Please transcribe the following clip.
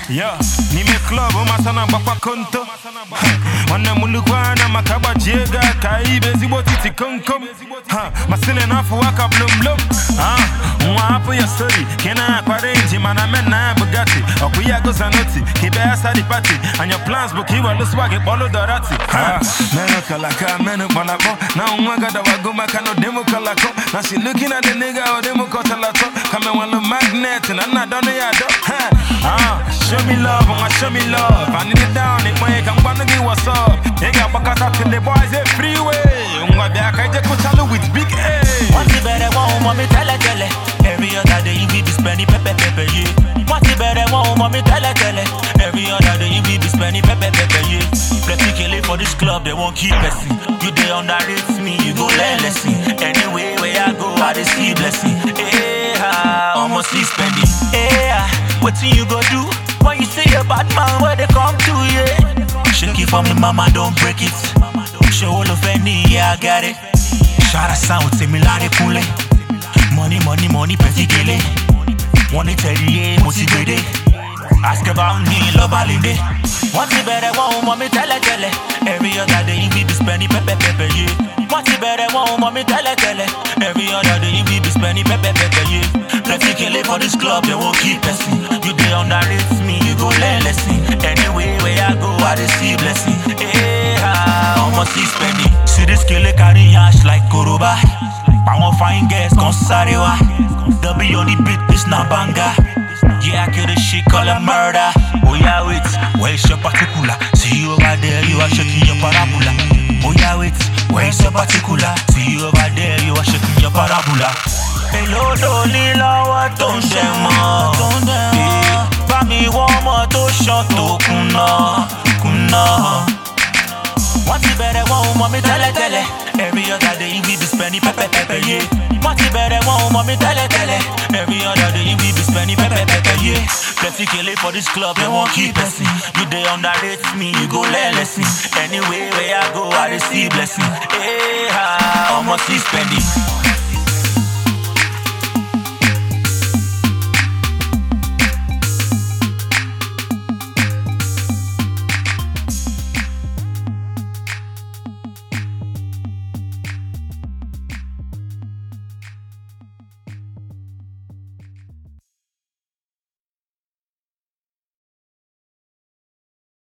Yeah, nime club masana bakwa konto. Wana mulukwana makaba jega kaibe zibo titi konkom. Masile nafu waka blum blum. Mwapo ya story kena kwa range mana mena Bugatti. Okuya go zanoti kibe asadi party. And your plans book you will swag it bolo dorati. Meno kalaka meno malako. Now mwaga da wago makano demo kalako. Now she looking at the nigga or demo kotalato. Come on the magnet and I'm not done yet. Show me love, show me love. I need it down, it way, I'm gonna give what's up. They got back up till the boys a freeway. I just put all with big A. What's the better one, mommy, tell it. Every other day you be spending pepper, yeah. What's the better one, mommy, tell it. Every other day you be spending pepper, yeah. Plenty killing for this club, they won't keep blessing. You they underrate me, you go learn lesson. Anyway, where I go, I just see blessing. Almost see spending. What you go do? When you see a bad man, where they come to, yeah. Shake it for me, mama, don't break it. Show all of any, yeah, I got it. Shout out sound, say me like pule. Money, money, money, petty gele. Want it every motivated. Ask about me, love alinde. What's the better one, mommy, tell it. Every other day you be spending pepper, yeah. What's the better one, mommy, tell it. Every other day you be spending pepper, yeah. Plenty killing for this club, they won't keep blessing. You they underrate me, you go learn lesson. Anyway, where I go, I just see blessing. Almost see spending. See this killer carry ash like Koroba. I won't find gas, gon' sarewa. The be on the beat, this not banga. Yeah, I kill this shit, call it murder. Oh yeah, wait, where's your particular? See you over there, you are shaking your parabola. Oh yeah, wait, where's your particular? See you over there, you are shaking your parabola. Hello, Dolila, what don't share more? Bami, one more to shut to kuna. What's the better one, mommy, tell it. Every other day you be spending pepper, yeah. What's the better one, mommy, tell it. Every other day you be spending pepper, yeah. Plenty killing for this club, they won't keep blessing. You they underrate me, you go learn lesson. Anyway, where I go, I receive blessing. Almost see spending.